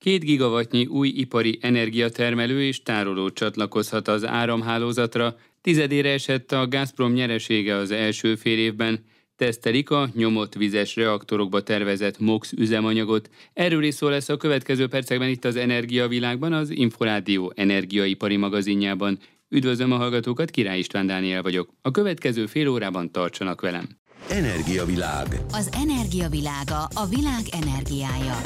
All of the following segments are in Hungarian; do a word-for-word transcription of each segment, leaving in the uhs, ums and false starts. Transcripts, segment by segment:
Két gigawattnyi új ipari energiatermelő és tároló csatlakozhat az áramhálózatra, tizedére esett a Gazprom nyeresége az első fél évben. Tesztelik a nyomott vizes reaktorokba tervezett MOX üzemanyagot. Erről is szó lesz a következő percekben itt az Energiavilágban, az Inforádió energiaipari magazinjában. Üdvözlöm a hallgatókat, Király István Dániel vagyok. A következő fél órában tartsanak velem. Energiavilág. Az energiavilága, a világ energiája.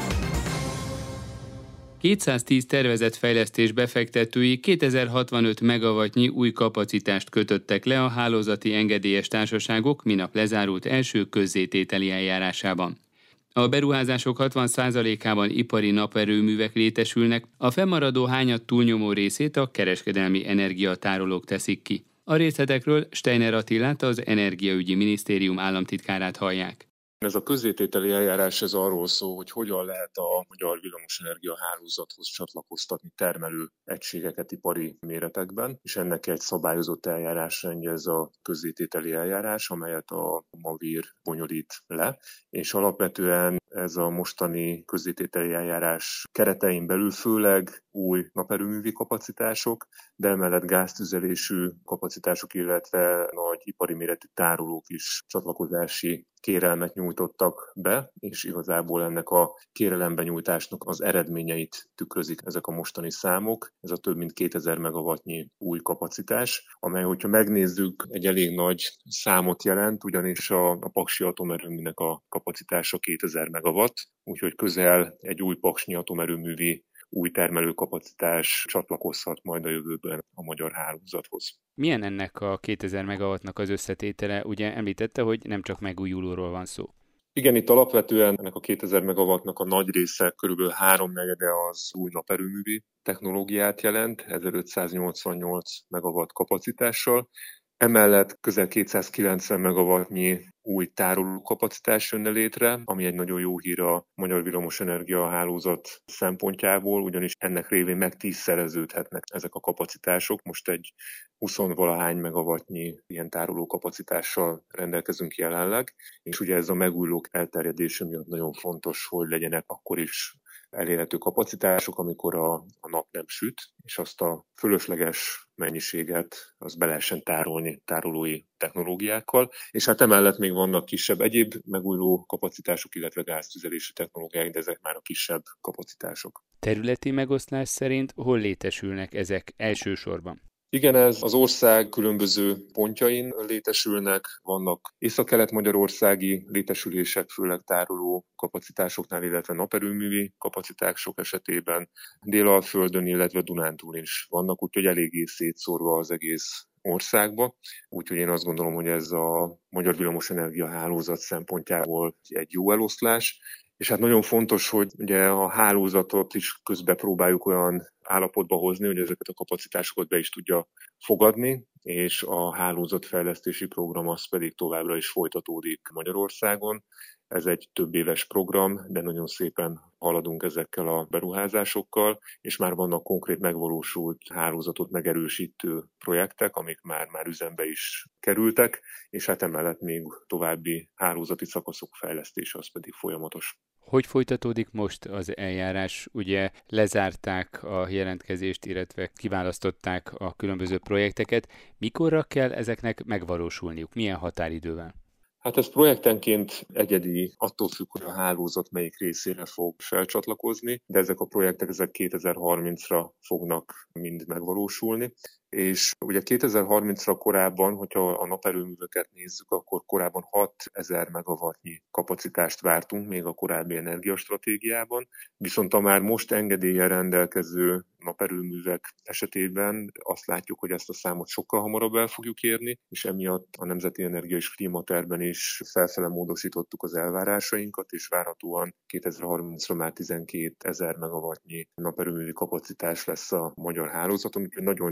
kétszáztíz tervezett fejlesztés befektetői kétezer-hatvanöt megawattnyi új kapacitást kötöttek le a hálózati engedélyes társaságok minap lezárult első közzétételi eljárásában. A beruházások hatvan százalékában ipari naperőművek létesülnek, a fennmaradó hányad túlnyomó részét a kereskedelmi energiatárolók teszik ki. A részletekről Steiner Attilát, az Energiaügyi Minisztérium államtitkárát hallják. Ez a közzétételi eljárás ez arról szól, hogy hogyan lehet a magyar villamosenergia hálózathoz csatlakoztatni termelő egységeket ipari méretekben, és ennek egy szabályozott eljárásrendje ez a közzétételi eljárás, amelyet a MAVIR bonyolít le, és alapvetően ez a mostani közzétételi eljárás keretein belül főleg új naperőművi kapacitások, de emellett gáztüzelésű kapacitások, illetve nagy ipari méretű tárolók is csatlakozási kérelmet nyújtottak be, és igazából ennek a kérelembenyújtásnak az eredményeit tükrözik ezek a mostani számok. Ez a több mint kétezer megawattnyi új kapacitás, amely, hogyha megnézzük, egy elég nagy számot jelent, ugyanis a, a paksi atomerőműnek a kapacitása kétezer megawatt, úgyhogy közel egy új paksnyi atomerőművi új termelőkapacitás csatlakozhat majd a jövőben a magyar hálózathoz. Milyen ennek a kétezer megawattnak az összetétele? Ugye említette, hogy nem csak megújulóról van szó. Igen, itt alapvetően ennek a kétezer megawattnak a nagy része, körülbelül háromnegyede az új naperőművi technológiát jelent, ezerötszáznyolcvannyolc megawatt kapacitással. Emellett közel kétszázkilencven megawattnyi új tárolókapacitás jönne létre, ami egy nagyon jó hír a magyar villamosenergia hálózat szempontjából, ugyanis ennek révén meg tízszereződhetnek ezek a kapacitások. Most egy húsz-valahány megawattnyi ilyen tárolókapacitással rendelkezünk jelenleg, és ugye ez a megújulók elterjedése miatt nagyon fontos, hogy legyenek akkor is elérhető kapacitások, amikor a, a nap nem süt, és azt a fölösleges mennyiséget azt be lehessen tárolni tárolói technológiákkal, és hát emellett még vannak kisebb egyéb megújuló kapacitások, illetve gáztüzelési technológiák, de ezek már a kisebb kapacitások. Területi megoszlás szerint hol létesülnek ezek elsősorban? Igen, ez az ország különböző pontjain létesülnek, vannak észak-kelet-magyarországi létesülések, főleg tároló kapacitásoknál, illetve naperőművi kapacitások esetében, Dél-Alföldön, illetve Dunántúl is vannak, úgyhogy eléggé szétszórva az egész országba. Úgyhogy én azt gondolom, hogy ez a magyar villamosenergia hálózat szempontjából egy jó eloszlás. És hát nagyon fontos, hogy ugye a hálózatot is közben próbáljuk olyan állapotba hozni, hogy ezeket a kapacitásokat be is tudja fogadni, és a hálózatfejlesztési program az pedig továbbra is folytatódik Magyarországon. Ez egy több éves program, de nagyon szépen haladunk ezekkel a beruházásokkal, és már vannak konkrét megvalósult hálózatot megerősítő projektek, amik már, már üzembe is kerültek, és hát emellett még további hálózati szakaszok fejlesztése az pedig folyamatos. Hogy folytatódik most az eljárás? Ugye lezárták a jelentkezést, illetve kiválasztották a különböző projekteket. Mikorra kell ezeknek megvalósulniuk? Milyen határidővel? Hát ez projektenként egyedi, attól függ, hogy a hálózat melyik részére fog felcsatlakozni, de ezek a projektek ezek kétezer-harmincra fognak mind megvalósulni. És ugye kétezer-harmincra korábban, hogyha a naperőműveket nézzük, akkor korábban hatezer megawattnyi kapacitást vártunk még a korábbi energiastratégiában, viszont a már most engedéllyel rendelkező naperőművek esetében azt látjuk, hogy ezt a számot sokkal hamarabb el fogjuk érni, és emiatt a Nemzeti Energia és Klímatervben is felfele módosítottuk az elvárásainkat, és várhatóan kétezer-harmincra már tizenkétezer megawattnyi naperőművi kapacitás lesz a magyar hálózaton, úgyhogy nagyon jó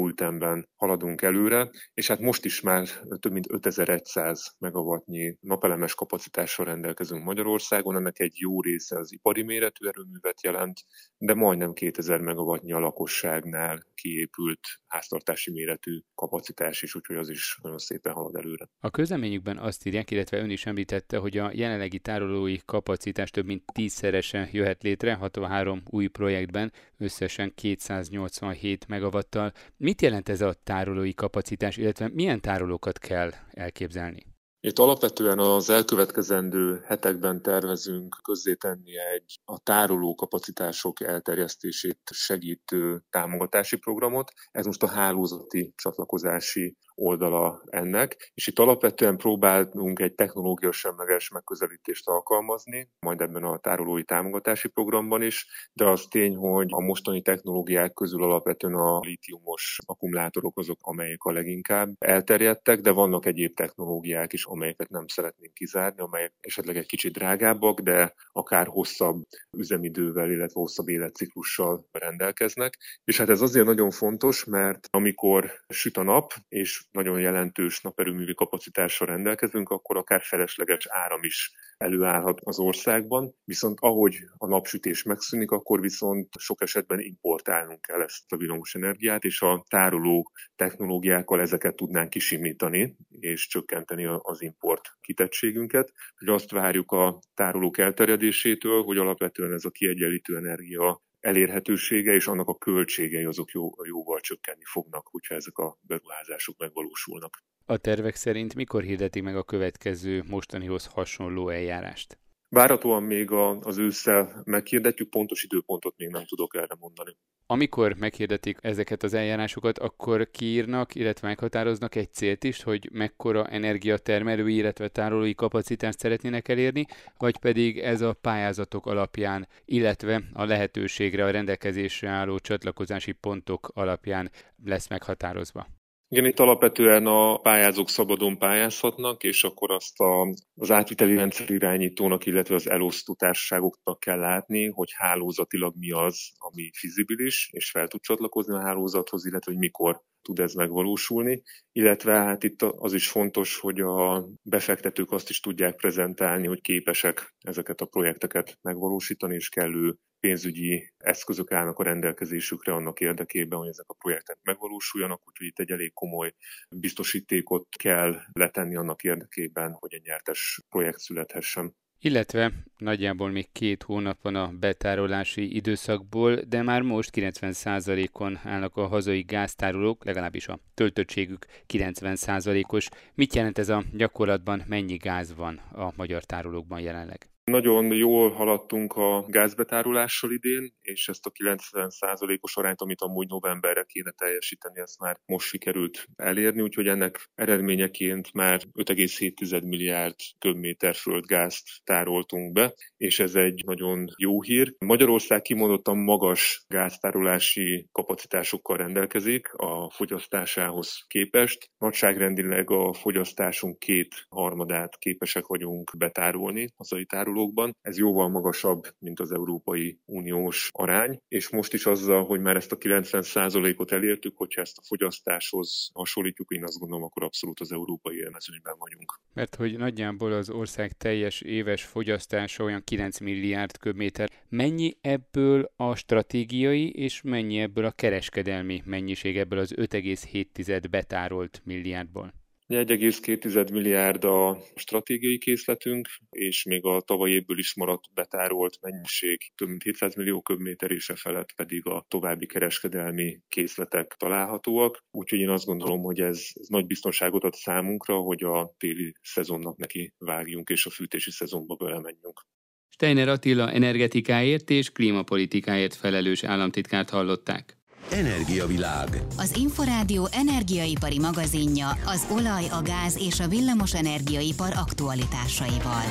jó ütemben haladunk előre, és hát most is már több mint ötezer-száz megawattnyi napelemes kapacitással rendelkezünk Magyarországon, ennek egy jó része az ipari méretű erőművet jelent, de majdnem kétezer megawattnyi a lakosságnál kiépült háztartási méretű kapacitás is, úgyhogy az is nagyon szépen halad előre. A közleményükben azt írják, illetve ön is említette, hogy a jelenlegi tárolói kapacitás több mint tízszeresen jöhet létre hatvanhárom új projektben, összesen kétszáznyolcvanhét megawattal. Mit jelent ez a tárolói kapacitás, illetve milyen tárolókat kell elképzelni? Itt alapvetően az elkövetkezendő hetekben tervezünk közzétenni egy a tároló kapacitások elterjesztését segítő támogatási programot. Ez most a hálózati csatlakozási oldala ennek, és itt alapvetően próbálunk egy technológia semleges megközelítést alkalmazni, majd ebben a tárolói támogatási programban is, de az tény, hogy a mostani technológiák közül alapvetően a lítiumos akkumulátorok azok, amelyek a leginkább elterjedtek, de vannak egyéb technológiák is, amelyeket nem szeretnénk kizárni, amelyek esetleg egy kicsit drágábbak, de akár hosszabb üzemidővel, illetve hosszabb életciklussal rendelkeznek. És hát ez azért nagyon fontos, mert amikor süt a nap, és nagyon jelentős naperőművi kapacitással rendelkezünk, akkor akár felesleges áram is előállhat az országban, viszont ahogy a napsütés megszűnik, akkor viszont sok esetben importálnunk kell ezt a villamos energiát, és a tároló technológiákkal ezeket tudnánk kisimítani, és csökkenteni az import kitettségünket. Hogy azt várjuk a tárolók elterjedésétől, hogy alapvetően ez a kiegyenlítő energia elérhetősége és annak a költségei azok jó, jóval csökkenni fognak, hogyha ezek a beruházások megvalósulnak. A tervek szerint mikor hirdetik meg a következő mostanihoz hasonló eljárást? Várhatóan még az ősszel meghirdetjük, pontos időpontot még nem tudok erre mondani. Amikor meghirdetik ezeket az eljárásokat, akkor kiírnak, illetve meghatároznak egy célt is, hogy mekkora energiatermelői, illetve tárolói kapacitást szeretnének elérni, vagy pedig ez a pályázatok alapján, illetve a lehetőségre, a rendelkezésre álló csatlakozási pontok alapján lesz meghatározva? Igen, itt alapvetően a pályázók szabadon pályázhatnak, és akkor azt a, az átviteli rendszerirányítónak, illetve az elosztó társaságoknak kell látni, hogy hálózatilag mi az, ami fizibilis, és fel tud csatlakozni a hálózathoz, illetve hogy mikor tud ez megvalósulni. Illetve hát itt az is fontos, hogy a befektetők azt is tudják prezentálni, hogy képesek ezeket a projekteket megvalósítani, és kellő pénzügyi eszközök állnak a rendelkezésükre annak érdekében, hogy ezek a projektek megvalósuljanak, úgyhogy itt egy elég komoly biztosítékot kell letenni annak érdekében, hogy egy nyertes projekt születhessen. Illetve nagyjából még két hónap van a betárolási időszakból, de már most kilencven százalékon állnak a hazai gáztárolók, legalábbis a töltöttségük kilencven százalékos. Mit jelent ez a gyakorlatban, mennyi gáz van a magyar tárolókban jelenleg? Nagyon jól haladtunk a gázbetárolással idén, és ezt a kilencven százalékos arányt, amit amúgy novemberre kéne teljesíteni, ezt már most sikerült elérni, úgyhogy ennek eredményeként már öt egész hét milliárd köbméter földgázt tároltunk be, és ez egy nagyon jó hír. Magyarország kimondottan magas gáztárolási kapacitásokkal rendelkezik a fogyasztásához képest. Nagyságrendileg a fogyasztásunk két harmadát képesek vagyunk betárolni hazai tárolókban. Ez jóval magasabb, mint az Európai Uniós arány, és most is azzal, hogy már ezt a kilencven százalékot elértük, hogyha ezt a fogyasztáshoz hasonlítjuk, én azt gondolom, akkor abszolút az európai élmezőnyben vagyunk. Mert hogy nagyjából az ország teljes éves fogyasztása olyan kilenc milliárd köbméter. Mennyi ebből a stratégiai, és mennyi ebből a kereskedelmi mennyiség, ebből az öt egész hét betárolt milliárdból? egy egész két milliárd a stratégiai készletünk, és még a tavalyi évből is maradt betárolt mennyiség több mint hétszáz millió köbméter, és e felett pedig a további kereskedelmi készletek találhatóak. Úgyhogy én azt gondolom, hogy ez, ez nagy biztonságot ad számunkra, hogy a téli szezonnak neki vágjunk, és a fűtési szezonba belemenjünk. Steiner Attila energetikáért és klímapolitikáért felelős államtitkárt hallották. Energiavilág. Az Inforádió energiaipari magazinja az olaj, a gáz és a villamos energiaipar aktualitásaival.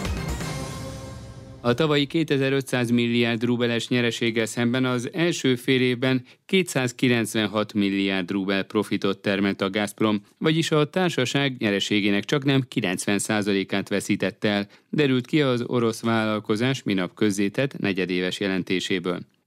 A tavalyi kétezer-ötszáz milliárd rubeles nyereséggel szemben az első fél évben kétszázkilencvenhat milliárd rubel profitot termelt a Gazprom, vagyis a társaság nyereségének csaknem kilencven százalékát veszítette el, derült ki az orosz vállalkozás minap közzétett negyedéves jelentéséből.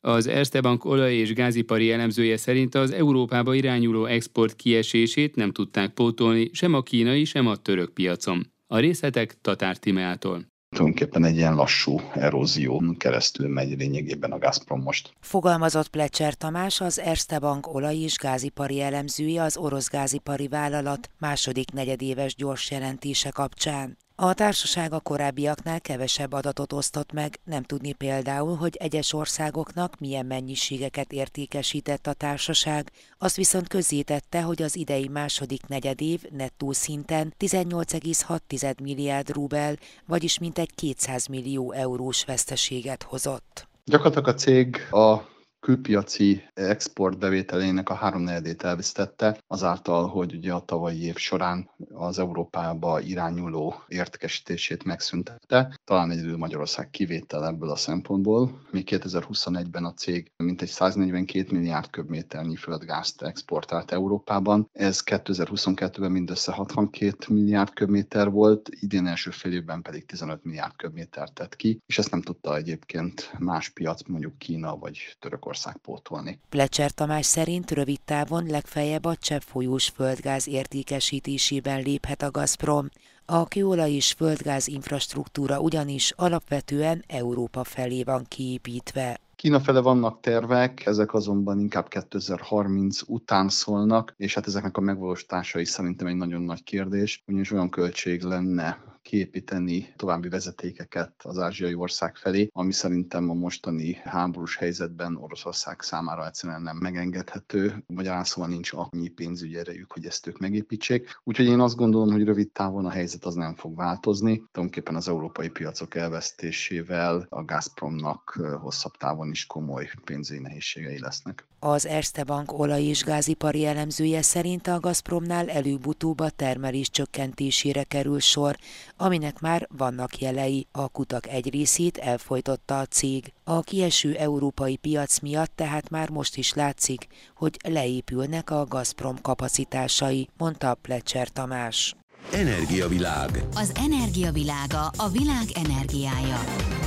Az Erste Bank olaj- és gázipari elemzője szerint az Európába irányuló export kiesését nem tudták pótolni sem a kínai, sem a török piacon. A részletek Tatár Timeától. Tulajdonképpen egy ilyen lassú erózión keresztül megy lényegében a Gazprom most. Fogalmazott Plecser Tamás, az Erste Bank olaj- és gázipari elemzője az orosz gázipari vállalat második negyedéves gyors jelentése kapcsán. A társaság a korábbiaknál kevesebb adatot osztott meg, nem tudni például, hogy egyes országoknak milyen mennyiségeket értékesített a társaság, azt viszont közzétette, hogy az idei második negyedév nettó szinten tizennyolc egész hat milliárd rubel, vagyis mintegy kétszáz millió eurós veszteséget hozott. Gyakorlatilag a cég a külpiaci exportbevételének a háromnegyedét elvesztette, azáltal, hogy ugye a tavalyi év során az Európába irányuló értékesítését megszüntette. Talán egyedül Magyarország kivétel ebből a szempontból. Még kétezer-huszonegyben a cég mintegy száznegyvenkét milliárd köbméternyi földgázt exportált Európában. Ez kétezer-huszonkettőben mindössze hatvankét milliárd köbméter volt, idén első fél évben pedig tizenöt milliárd köbméter tett ki, és ezt nem tudta egyébként más piac, mondjuk Kína vagy Törökország pótolni. Plecser Tamás szerint rövid távon legfeljebb a cseppfolyós földgáz értékesítésében léphet a Gazprom. A kőolaj és földgáz infrastruktúra ugyanis alapvetően Európa felé van kiépítve. Kína fele vannak tervek, ezek azonban inkább kétezer-harminc után szólnak, és hát ezeknek a megvalósítása is szerintem egy nagyon nagy kérdés, ugyanis olyan költség lenne kiépíteni további vezetékeket az ázsiai ország felé, ami szerintem a mostani háborús helyzetben Oroszország számára egyszerűen nem megengedhető, magyarán szóval nincs annyi pénzügyi erejük, hogy ezt ők megépítsék. Úgyhogy én azt gondolom, hogy rövid távon a helyzet az nem fog változni. Tulajdonképpen az európai piacok elvesztésével a Gazpromnak hosszabb távon is komoly pénzügyi nehézségei lesznek. Az Erste Bank olaj- és gázipari elemzője szerint a Gazpromnál előbb-utóbb a termelés csökkentésére kerül sor, aminek már vannak jelei. A kutak egy részét elfojtotta a cég. A kieső európai piac miatt tehát már most is látszik, hogy leépülnek a Gazprom kapacitásai, mondta Plecser Tamás. Energiavilág. Az energiavilága a világ energiája.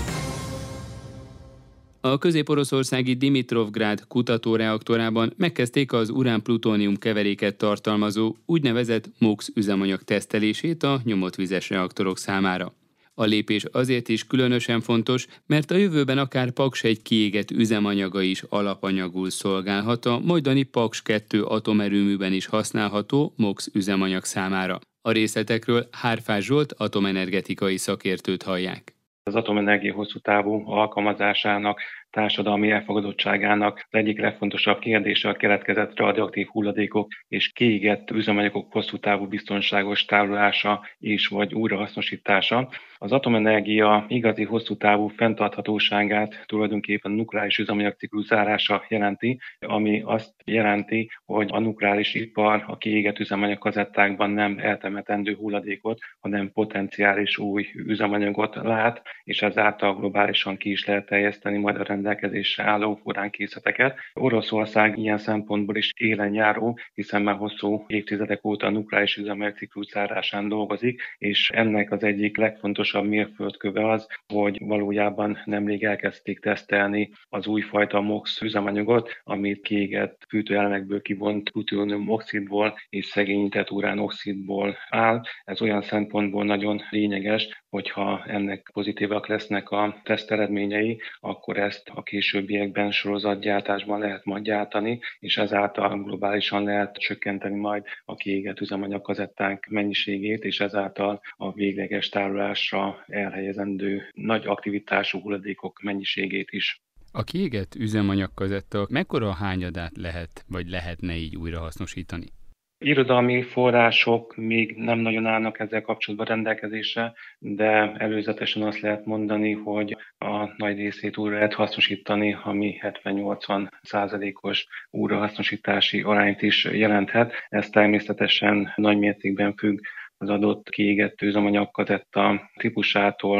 A közép-oroszországi Dimitrovgrád kutatóreaktorában megkezdték az urán-plutónium keveréket tartalmazó úgynevezett MOX üzemanyag tesztelését a nyomotvizes reaktorok számára. A lépés azért is különösen fontos, mert a jövőben akár Paks egy kiégett üzemanyaga is alapanyagul szolgálhat a majdani Paks kettő atomerőműben is használható MOX üzemanyag számára. A részletekről Hárfás Zsolt atomenergetikai szakértőt hallják. Az atomenergia hosszú távú alkalmazásának, társadalmi elfogadottságának az egyik legfontosabb kérdése a keletkezett radioaktív hulladékok és kiégett üzemanyagok hosszú távú biztonságos tárolása és vagy újrahasznosítása. Az atomenergia igazi hosszú távú fenntarthatóságát tulajdonképpen a nukleáris üzemanyagciklus zárása jelenti, ami azt jelenti, hogy a nukleáris ipar a kiégett üzemanyagkazettákban nem eltemetendő hulladékot, hanem potenciális új üzemanyagot lát, és ezáltal globálisan ki is lehet terjeszteni majd a rendelkezésre álló uránkészleteket. Oroszország ilyen szempontból is élen járó, hiszen már hosszú évtizedek óta a nukleáris üzemanyagciklus zárásán dolgozik, és ennek az egyik legfontosabb mérföldköve az, hogy valójában nemrég elkezdték tesztelni az újfajta MOX üzemanyagot, amit kiégett fűtőelemekből kivont plutónium oxidból és szegényített uránoxidból áll. Ez olyan szempontból nagyon lényeges, hogyha ennek pozitívak lesznek a teszt eredményei, akkor ezt a későbbiekben sorozatgyártásban lehet majd gyártani, és ezáltal globálisan lehet csökkenteni majd a kiégett üzemanyagkazetták mennyiségét, és ezáltal a végleges tárolásra elhelyezendő nagy aktivitású hulladékok mennyiségét is. A kiégett üzemanyagkazetta mekkora hányadát lehet, vagy lehetne így újrahasznosítani? Irodalmi források még nem nagyon állnak ezzel kapcsolatban rendelkezésre, de előzetesen azt lehet mondani, hogy a nagy részét újra lehet hasznosítani, ami hetven-nyolcvan százalékos újrahasznosítási arányt is jelenthet. Ez természetesen nagy mértékben függ az adott kiégett üzemanyagkazetta típusától,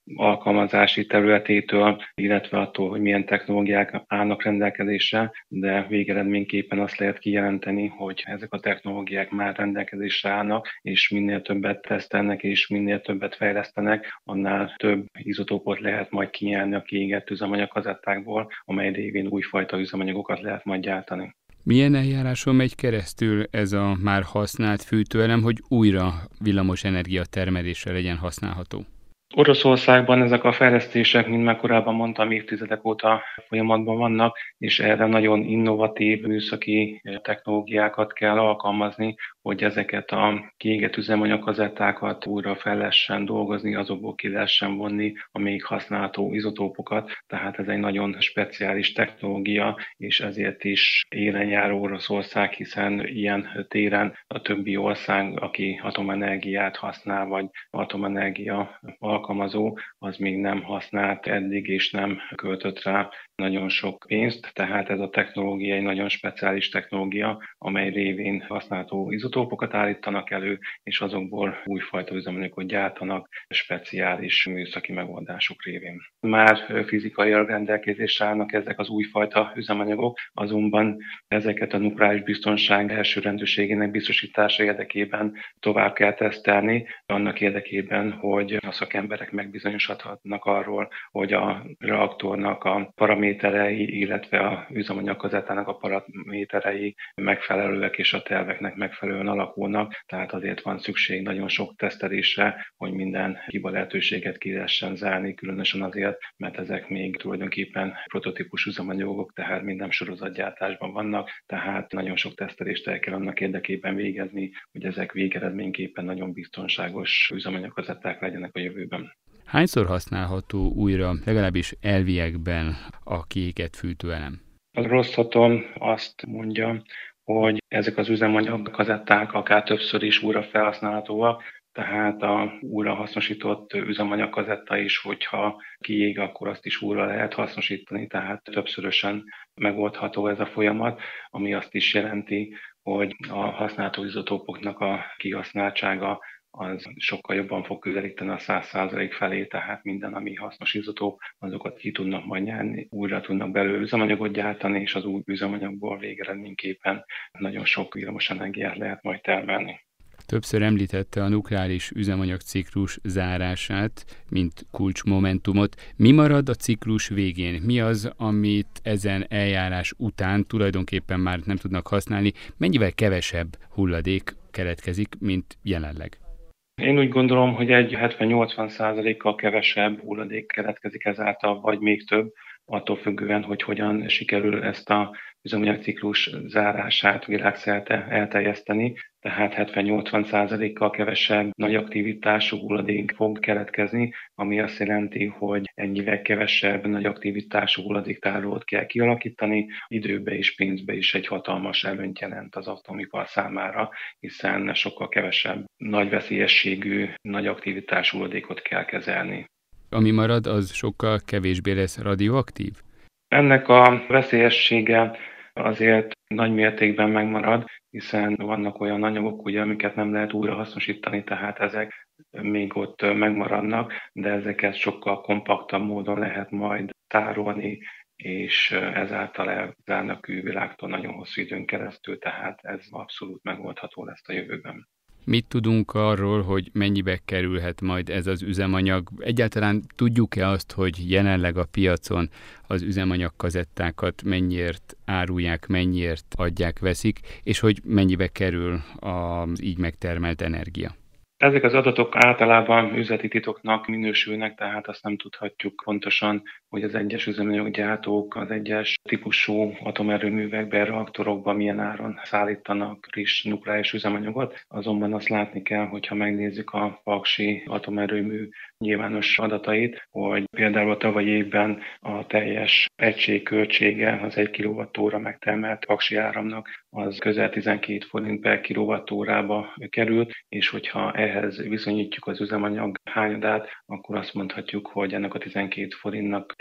alkalmazási területétől, illetve attól, hogy milyen technológiák állnak rendelkezésre, de végeredményképpen azt lehet kijelenteni, hogy ezek a technológiák már rendelkezésre állnak, és minél többet tesztelnek, és minél többet fejlesztenek, annál több izotópot lehet majd kinyerni a kiégett üzemanyagkazettákból, amely révén újfajta üzemanyagokat lehet majd gyártani. Milyen eljáráson megy keresztül ez a már használt fűtőelem, hogy újra villamosenergia termelésre legyen használható? Oroszországban ezek a fejlesztések, mint már korábban mondtam, évtizedek óta folyamatban vannak, és erre nagyon innovatív műszaki technológiákat kell alkalmazni, hogy ezeket a kiégett üzemanyagkazettákat újra fel lehessen dolgozni, azokból ki lehessen vonni a még használható izotópokat. Tehát ez egy nagyon speciális technológia, és ezért is élen járó Oroszország, hiszen ilyen téren a többi ország, aki atomenergiát használ, vagy atomenergia alkalmazó, az még nem használt eddig, és nem költött rá nagyon sok pénzt, tehát ez a technológia egy nagyon speciális technológia, amely révén használható izotópokat állítanak elő, és azokból újfajta üzemanyagot gyártanak speciális műszaki megoldások révén. Már fizikailag rendelkezésre állnak ezek az újfajta üzemanyagok, azonban ezeket a nukleáris biztonság elsőrendűségének biztosítása érdekében tovább kell tesztelni, annak érdekében, hogy a szakemberek megbizonyosodhatnak arról, hogy a reaktornak a paraméterei, illetve a üzemanyagkazettának a paraméterei megfelelőek és a terveknek megfelelően alakulnak, tehát azért van szükség nagyon sok tesztelésre, hogy minden hiba lehetőséget ki lehessen zárni, különösen azért, mert ezek még tulajdonképpen prototípus üzemanyagok, tehát minden sorozatgyártásban vannak, tehát nagyon sok tesztelést el kell annak érdekében végezni, hogy ezek végeredményképpen nagyon biztonságos üzemanyagkazetták legyenek a jövőben. Hányszor használható újra, legalábbis elviekben a kiégett fűtőelem? A Rosatom azt mondja, hogy ezek az üzemanyagkazetták akár többször is újra felhasználhatóak, tehát a újra hasznosított üzemanyagkazetta is, hogyha kiég, akkor azt is újra lehet hasznosítani, tehát többszörösen megoldható ez a folyamat, ami azt is jelenti, hogy a használható izotópoknak a kihasználtsága az sokkal jobban fog közelíteni a száz százalék felé, tehát minden, ami hasznos izotóp, azokat ki tudnak majd nyerni, újra tudnak belőle üzemanyagot gyártani, és az új üzemanyagból végeredményképpen nagyon sok villamosenergiát lehet majd termelni. Többször említette a nukleáris üzemanyagciklus zárását, mint kulcsmomentumot. Mi marad a ciklus végén? Mi az, amit ezen eljárás után tulajdonképpen már nem tudnak használni? Mennyivel kevesebb hulladék keletkezik, mint jelenleg? Én úgy gondolom, hogy egy hetven-nyolcvan százalékkal kevesebb hulladék keletkezik ezáltal, vagy még több, attól függően, hogy hogyan sikerül ezt a üzemanyagciklus zárását világszerte elterjeszteni, tehát hetven-nyolcvan százalékkal kevesebb nagy aktivitású hulladék fog keletkezni, ami azt jelenti, hogy ennyivel kevesebb nagy aktivitású hulladéktárolót kell kialakítani, időbe és pénzbe is egy hatalmas előnyt jelent az autóipar számára, hiszen sokkal kevesebb nagy veszélyességű, nagy aktivitású hulladékot kell kezelni. Ami marad, az sokkal kevésbé lesz radioaktív? Ennek a veszélyessége azért nagy mértékben megmarad, hiszen vannak olyan anyagok, ugye, amiket nem lehet újra hasznosítani, tehát ezek még ott megmaradnak, de ezeket sokkal kompaktabb módon lehet majd tárolni, és ezáltal elzárni a külvilágtól nagyon hosszú időn keresztül, tehát ez abszolút megoldható lesz a jövőben. Mit tudunk arról, hogy mennyibe kerülhet majd ez az üzemanyag? Egyáltalán tudjuk-e azt, hogy jelenleg a piacon az üzemanyagkazettákat mennyiért árulják, mennyiért adják, veszik, és hogy mennyibe kerül az így megtermelt energia? Ezek az adatok általában üzleti titoknak minősülnek, tehát azt nem tudhatjuk pontosan, hogy az egyes üzemanyaggyártók az egyes típusú atomerőművekben, reaktorokban milyen áron szállítanak friss nukleáris üzemanyagot. Azonban azt látni kell, hogyha megnézzük a paksi atomerőmű nyilvános adatait, hogy például a tavalyi évben a teljes egység költsége az egy kilowattóra megtermelt paksi áramnak az közel tizenkét forint per kilowattórába került, és hogyha ehhez viszonyítjuk az üzemanyag hányadát, akkor azt mondhatjuk, hogy ennek a tizenkét forintnak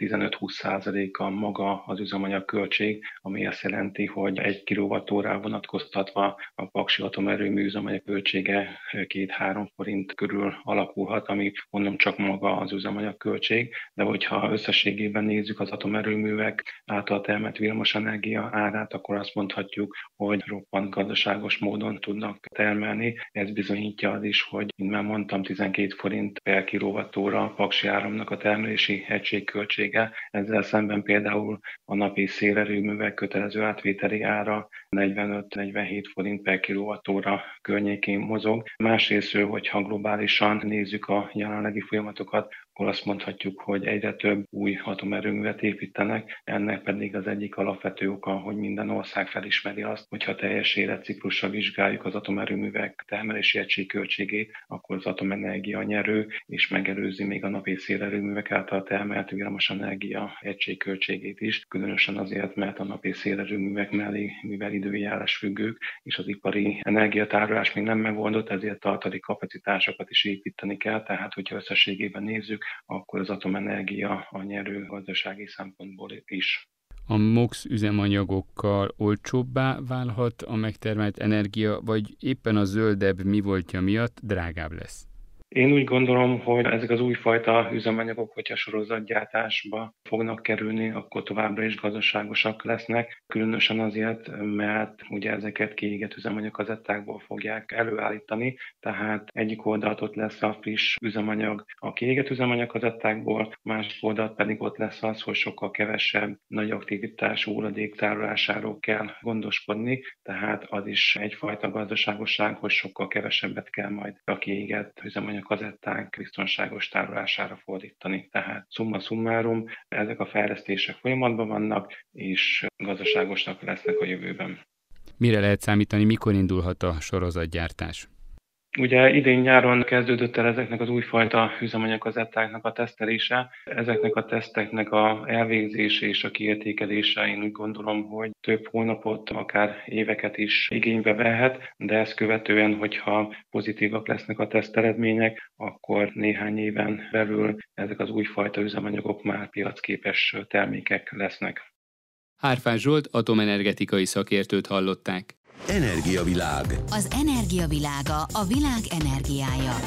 tizenöt-húsz százaléka maga az üzemanyag költség, ami azt jelenti, hogy egy kilowattórá vonatkoztatva a paksi atomerőmű üzemanyag költsége két-három forint körül alakulhat, ami mondom csak maga az üzemanyag költség, de hogyha összességében nézzük az atomerőművek által termelt villamosenergia árát, akkor azt mondhatjuk, hogy roppant gazdaságos módon tudnak termelni. Ez bizonyítja az is, hogy, mint már mondtam, tizenkét forint per kilowattóra a paksi áramnak a termelési egységköltsége. Ezzel szemben például a napi szélerőművek kötelező átvételi ára negyvenöt-negyvenhét forint per kilowattóra környékén mozog. Másrészt, hogyha globálisan nézzük a jelenlegi folyamatokat, akkor azt mondhatjuk, hogy egyre több új atomerőművet építenek, ennek pedig az egyik alapvető oka, hogy minden ország felismeri azt, hogyha teljes életciklusra vizsgáljuk az atomerőművek termelési egységköltségét, akkor az atomenergia nyerő, és megelőzi még a napi szélerőművek által termelt villamosenergia egységköltségét is, különösen azért, mert a napi szélerőművek mellé, mivel időjárás függők, és az ipari energiatárolás még nem megoldott, ezért tartalék kapacitásokat is építeni kell, tehát hogyha összességében nézzük, akkor az atomenergia a nyerő gazdasági szempontból is. A MOX üzemanyagokkal olcsóbbá válhat a megtermelt energia, vagy éppen a zöldebb mi voltja miatt drágább lesz? Én úgy gondolom, hogy ezek az újfajta üzemanyagok, hogyha sorozatgyártásba fognak kerülni, akkor továbbra is gazdaságosak lesznek, különösen azért, mert ugye ezeket kiégett üzemanyagkazettákból fogják előállítani, tehát egyik oldalt ott lesz a friss üzemanyag a kiégett üzemanyagkazettákból, másik oldalt pedig ott lesz az, hogy sokkal kevesebb nagy aktivitású hulladék tárolásáról kell gondoskodni, tehát az is egyfajta gazdaságosság, hogy sokkal kevesebbet kell majd a kiégett üzemanyag kazetták biztonságos tárolására fordítani. Tehát summa summarum, ezek a fejlesztések folyamatban vannak, és gazdaságosak lesznek a jövőben. Mire lehet számítani, mikor indulhat a sorozatgyártás? Ugye idén-nyáron kezdődött el ezeknek az újfajta üzemanyagkazettáknak a tesztelése. Ezeknek a teszteknek a elvégzése és a kiértékelése, én úgy gondolom, hogy több hónapot, akár éveket is igénybe vehet, de ezt követően, hogyha pozitívak lesznek a teszteredmények, akkor néhány éven belül ezek az újfajta üzemanyagok már piacképes termékek lesznek. Árfás Zsolt atomenergetikai szakértőt hallották. Energiavilág. Az energiavilága, a világ energiája.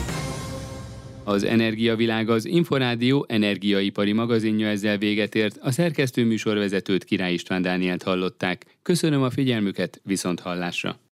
Az Energiavilág az Inforádió energiaipari magazinja ezzel véget ért, a szerkesztő műsorvezetőt, Király István Dánielt hallották. Köszönöm a figyelmüket, viszont hallásra!